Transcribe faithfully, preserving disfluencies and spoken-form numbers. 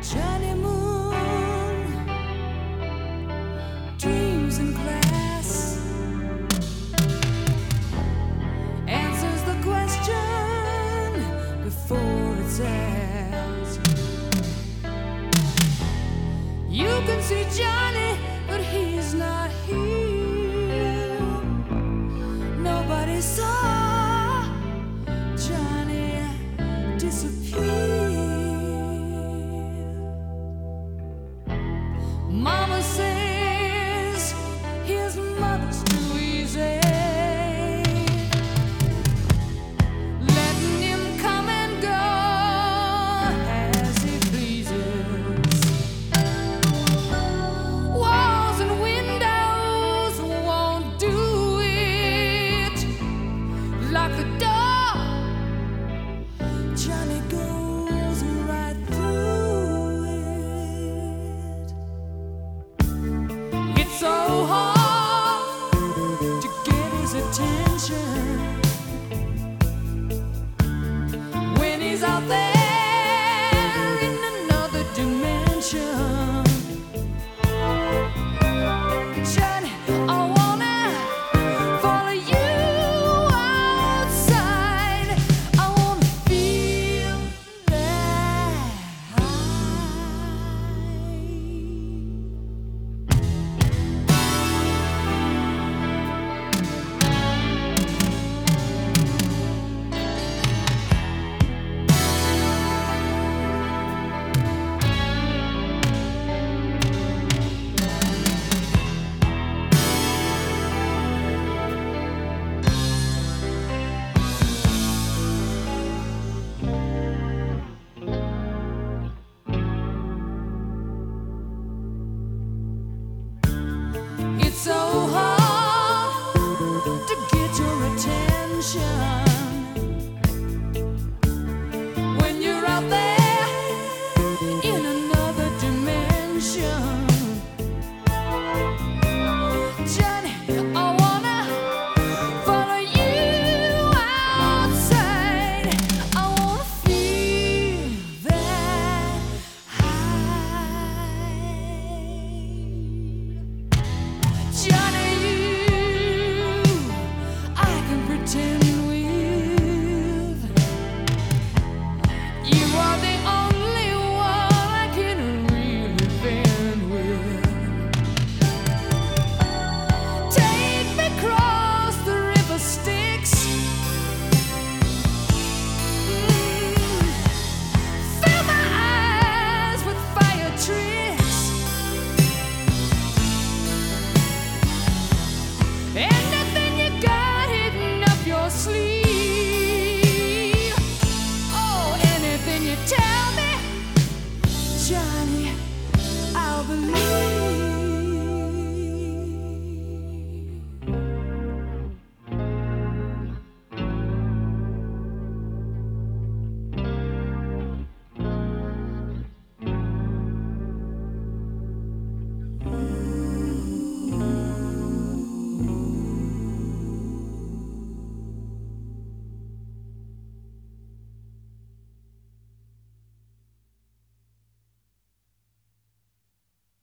Johnny Moon dreams in class, answers the question before it's asked. You can see Johnny, but he's not here. Nobody saw Johnny disappear. Mama says his mother's too easy, letting him come and go as he pleases. Walls and windows won't do it. Lock the door, Johnny goes right through it. It's so hard to get his attention when he's out there in another dimension. Johnny, I wanna follow you outside. I wanna feel that high. It's so hard to get your attention when you're out there in another dimension. Johnny, I wanna follow you outside. I wanna feel that high. Johnny, you, I can pretend with. You are the only one I can really bend with. Take me across the river Styx. Mm. Fill my eyes with fire tricks. Anything you got hidden up your sleeve. Oh, anything you tell me, Johnny, I'll believe.